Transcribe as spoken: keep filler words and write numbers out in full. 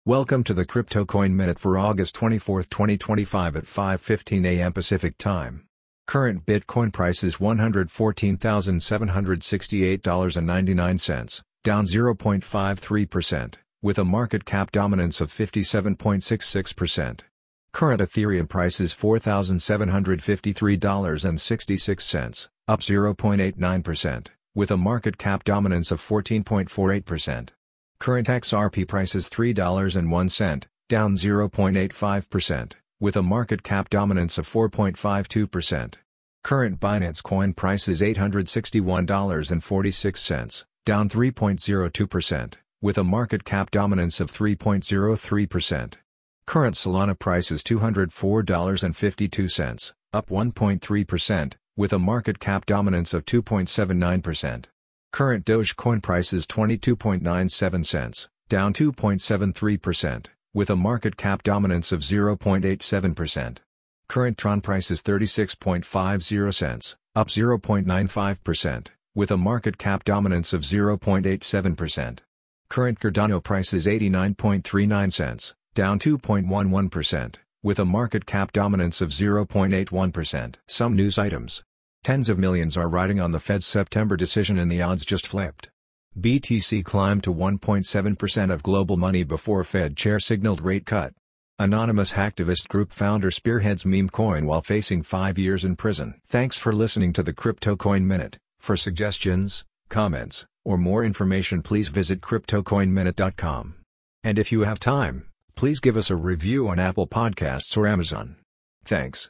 Welcome to the Crypto Coin Minute for August twenty-fourth, twenty twenty-five at five fifteen a m Pacific Time. Current Bitcoin price is one hundred fourteen thousand seven hundred sixty-eight dollars and ninety-nine cents, down zero point five three percent, with a market cap dominance of fifty-seven point six six percent. Current Ethereum price is four thousand seven hundred fifty-three dollars and sixty-six cents, up zero point eight nine percent, with a market cap dominance of fourteen point four eight percent. Current X R P price is three dollars and one cent, down zero point eight five percent, with a market cap dominance of four point five two percent. Current Binance Coin price is eight hundred sixty-one dollars and forty-six cents, down three point zero two percent, with a market cap dominance of three point zero three percent. Current Solana price is two hundred four dollars and fifty-two cents, up one point three percent, with a market cap dominance of two point seven nine percent. Current Dogecoin price is twenty-two point nine seven cents, down two point seven three percent, with a market cap dominance of zero point eight seven percent. Current Tron price is thirty-six point five zero cents, up zero point nine five percent, with a market cap dominance of zero point eight seven percent. Current Cardano price is eighty-nine point three nine cents, down two point one one percent, with a market cap dominance of zero point eight one percent. Some news items. Tens of millions are riding on the Fed's September decision and the odds just flipped. B T C climbed to one point seven percent of global money before Fed chair signaled rate cut. Anonymous hacktivist group founder spearheads meme coin while facing five years in prison. Thanks for listening to the Crypto Coin Minute. For suggestions, comments, or more information, please visit crypto coin minute dot com. And if you have time, please give us a review on Apple Podcasts or Amazon. Thanks.